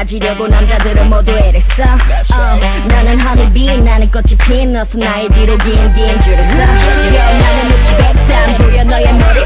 가지려고 남자들은 모두 이랬어. 나는 허니비 나는 꽃이 핀 너서 나의 뒤로 긴 줄을 서 나는 우치 백산 보여 너의 머리